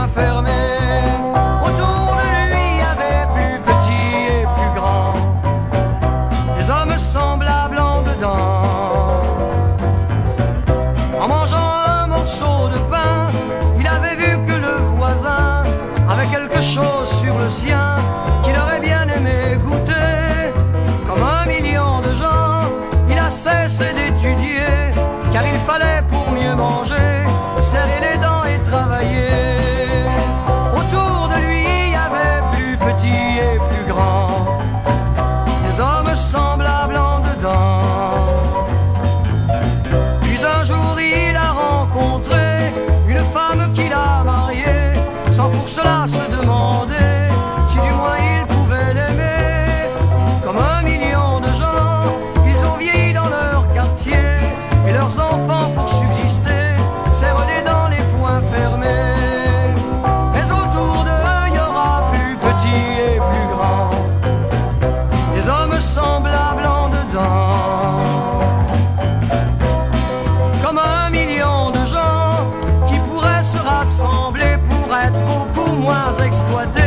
fermés. Autour de lui, il y avait plus petit et plus grand, des hommes semblables en dedans. En mangeant un morceau de pain, il avait vu que le voisin avait quelque chose sur le sien qu'il aurait bien aimé goûter. Comme 1 million de gens, il a cessé d'étudier, car il fallait pour mieux manger serrer les dents et travailler. Autour de lui, il y avait plus petit et plus grand, des hommes semblables en dedans. Puis un jour, il a rencontré une femme qu'il a mariée, sans pour cela se demander si du moins il pouvait l'aimer. Comme 1 million de gens, ils ont vieilli dans leur quartier, et leurs enfants pour subsister serrent les dents, les poings fermés. Mais autour d'eux, il y aura plus petit et plus grand, des hommes semblables en dedans. Comme 1 million de gens qui pourraient se rassembler pour être beaucoup moins exploités.